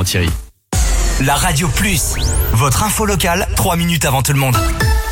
Florent Thierry. La Radio Plus, votre info locale, 3 minutes avant tout le monde.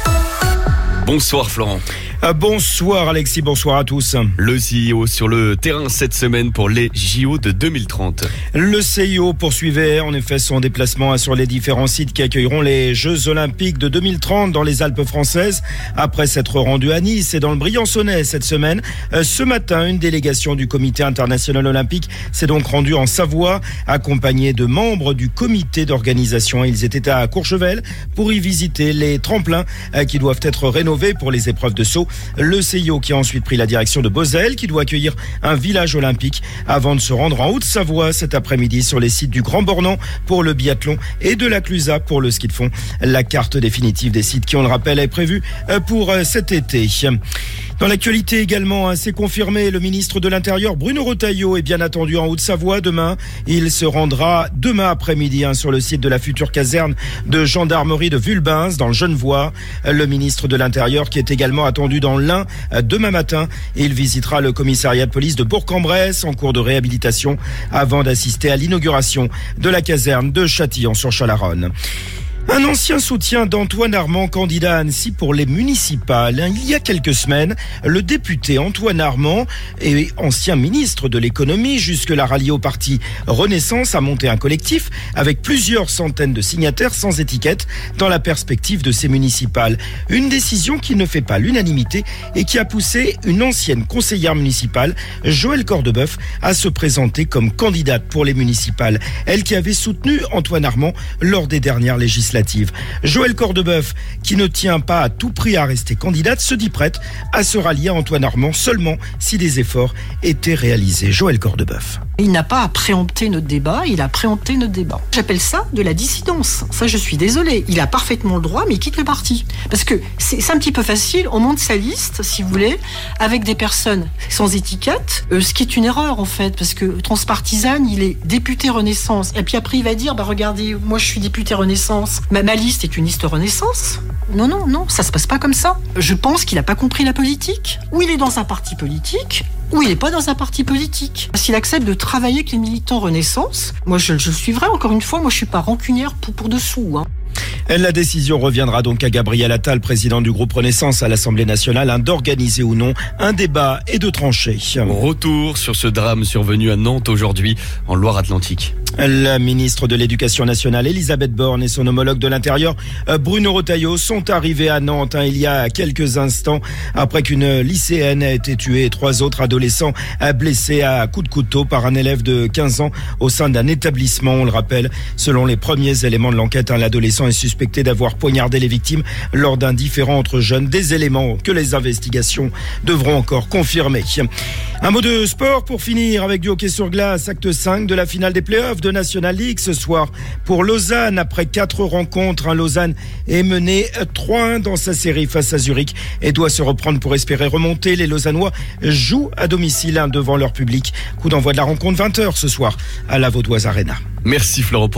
Bonsoir Florent. Bonsoir Alexis, bonsoir à tous. Le CIO sur le terrain cette semaine pour les JO de 2030. Le CIO poursuivait en effet son déplacement sur les différents sites qui accueilleront les Jeux Olympiques de 2030 dans les Alpes françaises. Après s'être rendu à Nice et dans le Briançonnais cette semaine, ce matin, une délégation du Comité international olympique s'est donc rendue en Savoie, accompagnée de membres du comité d'organisation. Ils étaient à Courchevel pour y visiter les tremplins qui doivent être rénovés pour les épreuves de saut. Le CIO qui a ensuite pris la direction de Beauzelle, qui doit accueillir un village olympique avant de se rendre en Haute-Savoie cet après-midi sur les sites du Grand Bornand pour le biathlon et de la Clusaz pour le ski de fond. La carte définitive des sites qui, on le rappelle, est prévue pour cet été. Dans l'actualité également, c'est confirmé, le ministre de l'Intérieur Bruno Retailleau est bien attendu en Haute-Savoie demain. Il se rendra demain après-midi sur le site de la future caserne de gendarmerie de Vulbins dans le Genevois. Le ministre de l'Intérieur qui est également attendu dans l'Ain demain matin. Il visitera le commissariat de police de Bourg-en-Bresse en cours de réhabilitation avant d'assister à l'inauguration de la caserne de Châtillon-sur-Chalaronne. Un ancien soutien d'Antoine Armand, candidat à Annecy pour les municipales. Il y a quelques semaines, le député Antoine Armand et ancien ministre de l'économie, jusque-là rallié au parti Renaissance, a monté un collectif avec plusieurs centaines de signataires sans étiquette dans la perspective de ces municipales. Une décision qui ne fait pas l'unanimité et qui a poussé une ancienne conseillère municipale, Joëlle Cordebeuf, à se présenter comme candidate pour les municipales. Elle qui avait soutenu Antoine Armand lors des dernières législatives. Joëlle Cordebeuf, qui ne tient pas à tout prix à rester candidate, se dit prête à se rallier à Antoine Armand seulement si des efforts étaient réalisés. Joëlle Cordebeuf. Il n'a pas à préempter notre débat, il a préempté notre débat. J'appelle ça de la dissidence. Ça, je suis désolée. Il a parfaitement le droit, mais il quitte le parti. Parce que c'est un petit peu facile, on monte sa liste, si vous voulez, avec des personnes sans étiquette, ce qui est une erreur en fait, parce que transpartisane, il est député Renaissance. Et puis après, il va dire, regardez, moi je suis député Renaissance, ma liste est une liste Renaissance. Non, ça se passe pas comme ça. Je pense qu'il n'a pas compris la politique. Ou il est dans un parti politique, ou il n'est pas dans un parti politique. S'il accepte de travailler avec les militants Renaissance, moi je le suivrai encore une fois, moi je suis pas rancunière pour dessous. La décision reviendra donc à Gabriel Attal, président du groupe Renaissance à l'Assemblée nationale, d'organiser ou non un débat et de trancher. Retour sur ce drame survenu à Nantes aujourd'hui, en Loire-Atlantique. La ministre de l'Éducation nationale, Elisabeth Borne, et son homologue de l'Intérieur, Bruno Retailleau, sont arrivés à Nantes il y a quelques instants après qu'une lycéenne a été tuée et 3 autres adolescents blessés à coups de couteau par un élève de 15 ans au sein d'un établissement. On le rappelle, selon les premiers éléments de l'enquête, l'adolescent est suspecté d'avoir poignardé les victimes lors d'un différend entre jeunes, des éléments que les investigations devront encore confirmer. Un mot de sport pour finir avec du hockey sur glace, acte 5 de la finale des playoffs de National League ce soir pour Lausanne. Après 4 rencontres, Lausanne est mené 3-1 dans sa série face à Zurich et doit se reprendre pour espérer remonter. Les Lausannois jouent à domicile devant leur public. Coup d'envoi de la rencontre 20h ce soir à la Vaudoise Arena. Merci Florent.